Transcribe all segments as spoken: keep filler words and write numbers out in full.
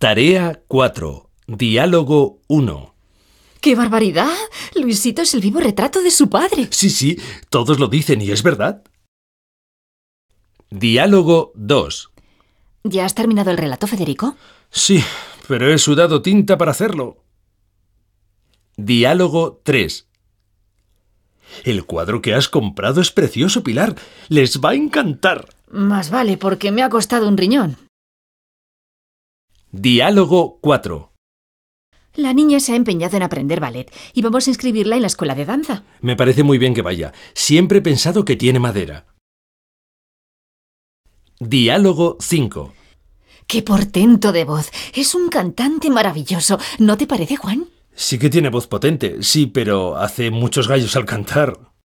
Tarea cuatro. Diálogo uno. ¡Qué barbaridad! Luisito es el vivo retrato de su padre. Sí, sí, todos lo dicen y es verdad. Diálogo dos. ¿Ya has terminado el relato, Federico? Sí, pero he sudado tinta para hacerlo. Diálogo tres. El cuadro que has comprado es precioso, Pilar. Les va a encantar. Más vale, porque me ha costado un riñón. Diálogo cuatro. La niña se ha empeñado en aprender ballet y vamos a inscribirla en la escuela de danza. Me parece muy bien que vaya. Siempre he pensado que tiene madera. Diálogo cinco. ¡Qué portento de voz! Es un cantante maravilloso. ¿No te parece, Juan? Sí que tiene voz potente, sí, pero hace muchos gallos al cantar.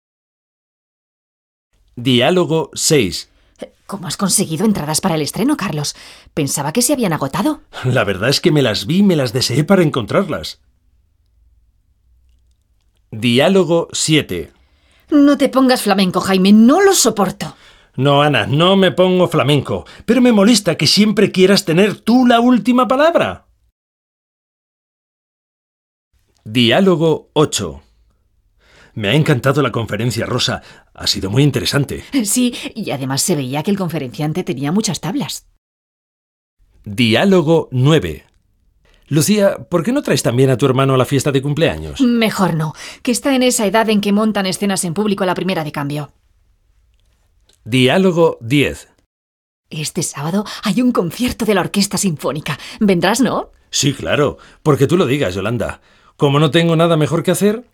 Diálogo seis. ¿Cómo has conseguido entradas para el estreno, Carlos? Pensaba que se habían agotado. La verdad es que me las vi y me las deseé para encontrarlas. Diálogo siete. No te pongas flamenco, Jaime. No lo soporto. No, Ana, no me pongo flamenco, pero me molesta que siempre quieras tener tú la última palabra. Diálogo ocho. Me ha encantado la conferencia, Rosa. Ha sido muy interesante. Sí, y además se veía que el conferenciante tenía muchas tablas. Diálogo nueve. Lucía, ¿por qué no traes también a tu hermano a la fiesta de cumpleaños? Mejor no, que está en esa edad en que montan escenas en público a la primera de cambio. Diálogo diez. Este sábado hay un concierto de la Orquesta Sinfónica. ¿Vendrás, no? Sí, claro, porque tú lo digas, Yolanda. Como no tengo nada mejor que hacer...